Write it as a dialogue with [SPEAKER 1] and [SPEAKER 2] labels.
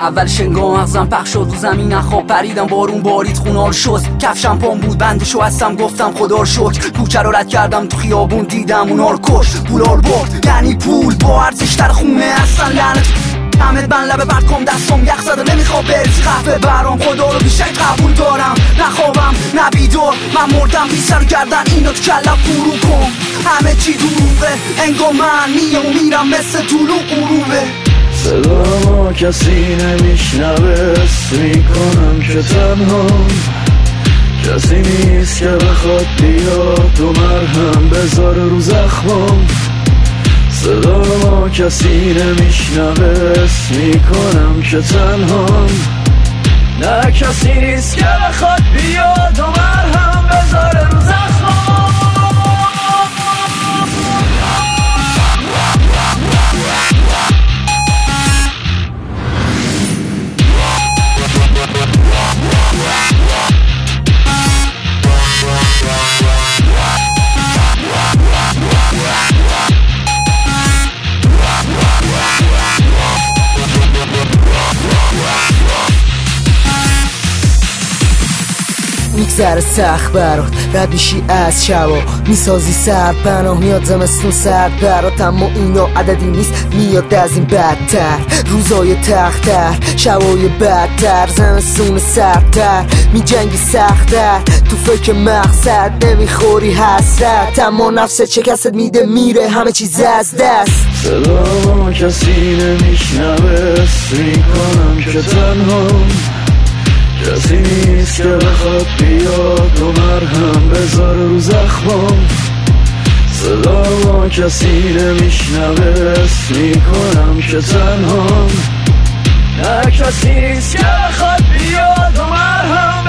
[SPEAKER 1] اول شنگاه مغزم پخ شد رو زمین خواب پریدم بارون بارید خونال شد کفشم پام بود بندشو هستم گفتم خدا رو شکر کوچه رو رد کردم تو خیابون دیدم اونا رو کش پولار برد یعنی پول با ارزش تر خونه اصلا لعنت حمد من لبه برد کم دستم یخ زده نمیخواب برسی خفه برام خدا رو بیشک قبول دارم نخوابم نبیدار من مردم بی سر کردن اینو تو کلم فرو کن همه چی دروغه انگار من میرم مثل طلوع غروبه
[SPEAKER 2] صدا ما کسی نمیشنوه حس میکنم که تنها کسی نیست که بخواد بیاد و مرهم بذار رو زخمام صدا ما کسی نمیشنوه حس میکنم که تنها نه کسی نیست که بخواد بیاد و مرهم بذار رو زخمام
[SPEAKER 3] میگذره سخت برات رد میشی از شبا میسازی سر پناه میاد زمستون سرد برات اما اینا عددی نیست میاد از این بدتر روزای تختر شبای بدتر زمستون سردتر میجنگی سختتر تو فکر مقصد نمیخوری حسرت اما نفست شکست میده میره همه چیز از دست
[SPEAKER 2] صدا ما کسی نمیشنوه حس میکنم که تنها کسی نیست که بخواد بیاد و مرهم بذار رو زخمام صدا ما کسی نمیشنوه حس میکنم که تنها نه کسی نیست که بخواد بیاد و مرهم